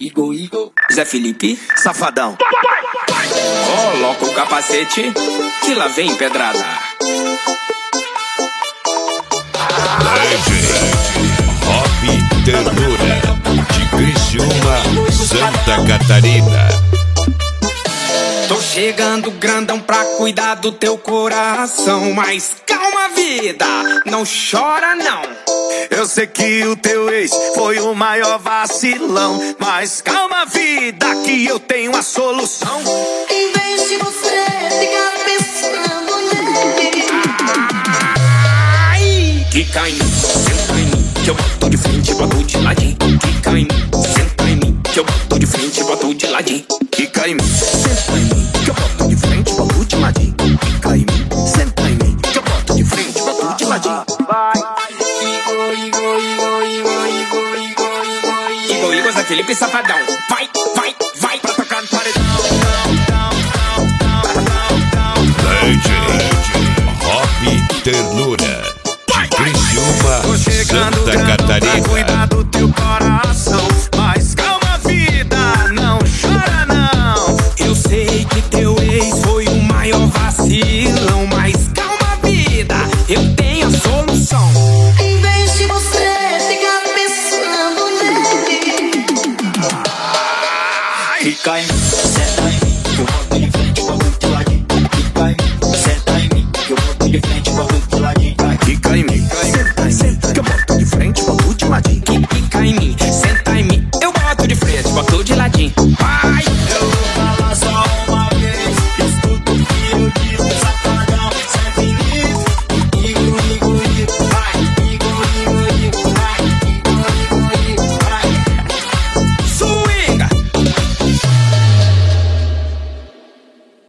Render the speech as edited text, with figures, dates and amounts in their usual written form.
Igor, Zé Felipe, Safadão. coloca o capacete que lá vem pedrada. Rob Ternura, de Criciúma, Santa Catarina. Tô chegando grandão pra cuidar do teu coração, mas calma, vida, não chora não. Eu sei que o teu ex foi o maior vacilão, mas calma, vida, que eu tenho a solução. Em vez de você ficar pensando nele, Ai, quica em mim, senta em mim, que eu boto de frente, boto de ladinho. Quica em mim, senta em mim, que eu boto de frente, boto de ladinho. Quica em mim, senta em mim, que eu boto de frente, boto de ladinho. Quica em mim, senta em mim, que eu boto de frente, boto de ladinho. Igor, Zé Felipe, Safadão. Vai pra tocar no paredão. Rob Ternura, de Criciúma, Tô chegando Santa grandão pra cuidar Catarina. do teu coração, mas calma, vida, não chora não. Eu sei que teu ex foi o maior vacilão, mas calma, vida, eu tenho a solução. em vez de você ficar pensando nele, Quica em mim,